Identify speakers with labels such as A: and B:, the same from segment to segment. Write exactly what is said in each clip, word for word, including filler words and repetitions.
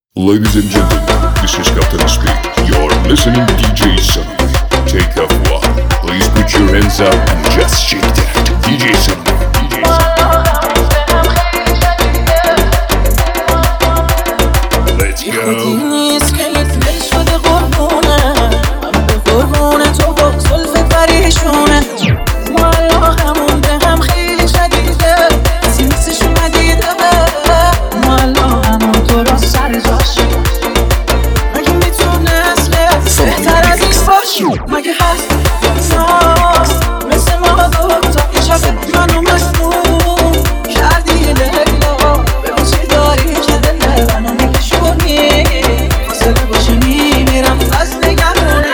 A: Ladies and gentlemen, this is Captain Speed. You're listening to D J Sunny. Take off one. Please put your hands up and just shake that. D J Sunny. D J Sunny. Let's go.
B: مگه هست مثل ما دوتا یه شب منو مصنون کردی لیلا ببین چی داری که دل منو میکشونی فاصله باشه میمیرم از نگرونه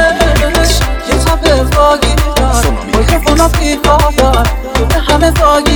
B: یه تب واگی دار با یه فنا پیکا دار همه واگی